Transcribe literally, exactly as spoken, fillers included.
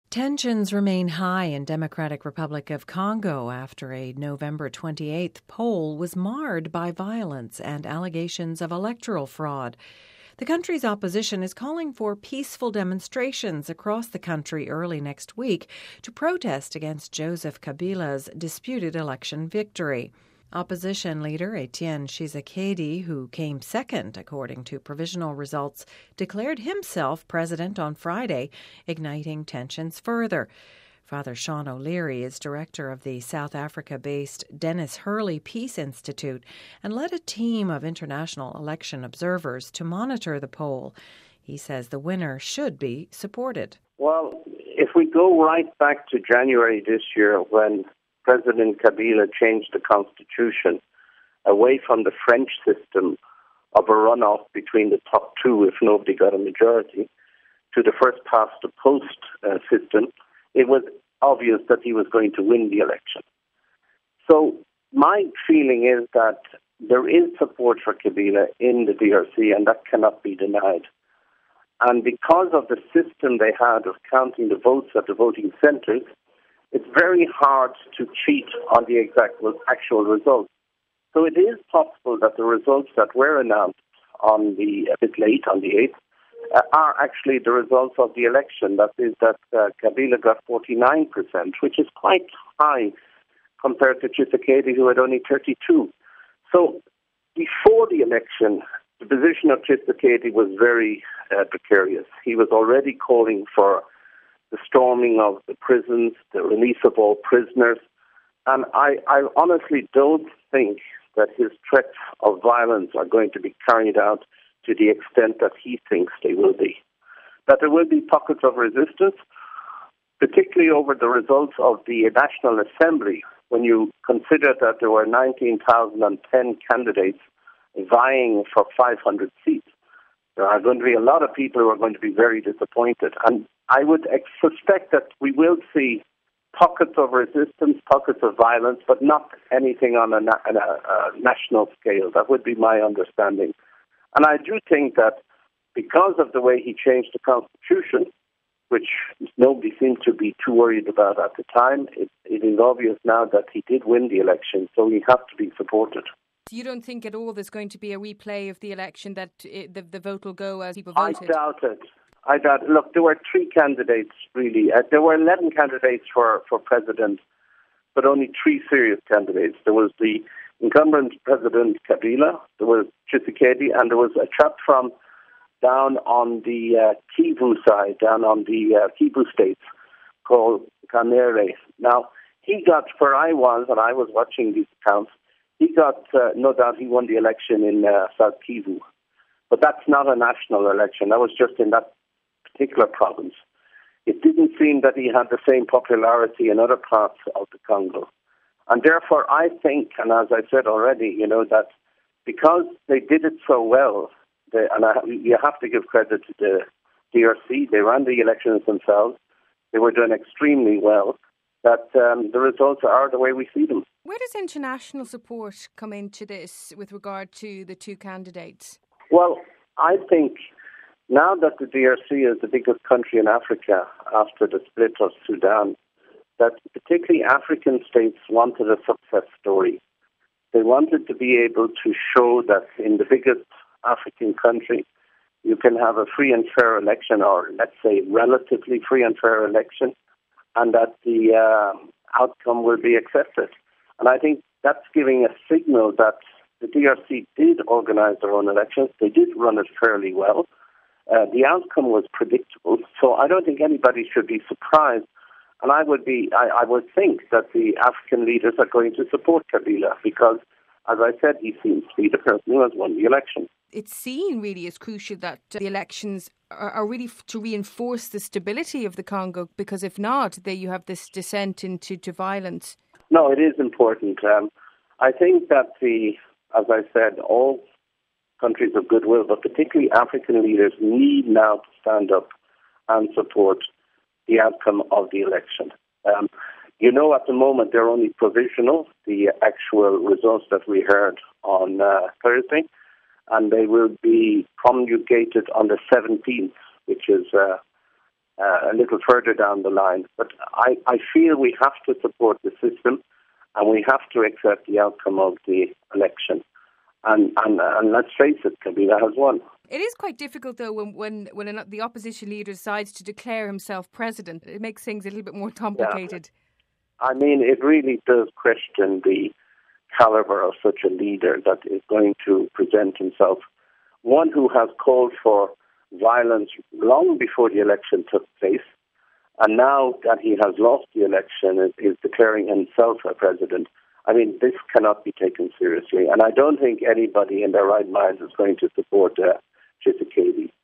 Tensions remain high in Democratic Republic of Congo after a November twenty-eighth poll was marred by violence and allegations of electoral fraud. The country's opposition is calling for peaceful demonstrations across the country early next week to protest against Joseph Kabila's disputed election victory. Opposition leader Etienne Tshisekedi, who came second according to provisional results, declared himself president on Friday, igniting tensions further. Father Sean O'Leary is director of the South Africa-based Dennis Hurley Peace Institute and led a team of international election observers to monitor the poll. He says the winner should be supported. Well, if we go right back to January this year when President Kabila changed the constitution away from the French system of a runoff between the top two if nobody got a majority to the first past the post uh, system, it was obvious that he was going to win the election. So my feeling is that there is support for Kabila in the D R C, and that cannot be denied. And because of the system they had of counting the votes at the voting centres, it's very hard to cheat on the exact actual results. So it is possible that the results that were announced on the a bit late on the eighth uh, are actually the results of the election. That is that uh, Kabila got forty-nine percent, which is quite high compared to Tshisekedi, who had only thirty-two. So before the election, the position of Tshisekedi was very uh, precarious. He was already calling for the storming of the prisons, the release of all prisoners. And I, I honestly don't think that his threats of violence are going to be carried out to the extent that he thinks they will be. That there will be pockets of resistance, particularly over the results of the National Assembly, when you consider that there were nineteen thousand ten candidates vying for five hundred seats. There are going to be a lot of people who are going to be very disappointed. And I would ex- suspect that we will see pockets of resistance, pockets of violence, but not anything on a, na- on a, a national scale. That would be my understanding. And I do think that because of the way he changed the constitution, which nobody seemed to be too worried about at the time, it, it is obvious now that he did win the election, so he has to be supported. You don't think at all there's going to be a replay of the election, that it, the, the vote will go as people voted? I doubt it. I doubt it. Look, there were three candidates, really. Uh, there were eleven candidates for, for president, but only three serious candidates. There was the incumbent President Kabila, there was Tshisekedi, and there was a chap from down on the uh, Kivu side, down on the uh, Kivu states, called Kanere. Now, he got, where I was, and I was watching these counts, he got, uh, no doubt he won the election in uh, South Kivu. But that's not a national election. That was just in that particular province. It didn't seem that he had the same popularity in other parts of the Congo. And therefore, I think, and as I said already, you know, that because they did it so well, they, and I, you have to give credit to the D R C, they ran the elections themselves, they were doing extremely well, that um, the results are the way we see them. Where does international support come into this with regard to the two candidates? Well, I think now that the D R C is the biggest country in Africa after the split of Sudan, that particularly African states wanted a success story. They wanted to be able to show that in the biggest African country, you can have a free and fair election, or let's say relatively free and fair election, and that the uh, outcome will be accepted. And I think that's giving a signal that the D R C did organize their own elections. They did run it fairly well. Uh, the outcome was predictable. So I don't think anybody should be surprised. And I would be, I, I would think that the African leaders are going to support Kabila because, as I said, he seems to be the person who has won the election. It's seen really as crucial that the elections are, are really f- to reinforce the stability of the Congo, because if not, there you have this descent into to violence. No, it is important. Um, I think that the, as I said, all countries of goodwill, but particularly African leaders, need now to stand up and support the outcome of the election. Um, you know, at the moment, they're only provisional, the actual results that we heard on uh, Thursday, and they will be promulgated on the seventeenth, which is uh, uh, a little further down the line. But I, I feel we have to support the system and we have to accept the outcome of the election. And, and, and let's face it, Kabila has won. It is quite difficult, though, when when, when an, the opposition leader decides to declare himself president. It makes things a little bit more complicated. Yeah. I mean, it really does question the caliber of such a leader that is going to present himself, one who has called for violence long before the election took place, and now that he has lost the election, is, is declaring himself a president. I mean, this cannot be taken seriously, and I don't think anybody in their right mind is going to support uh, Tshisekedi.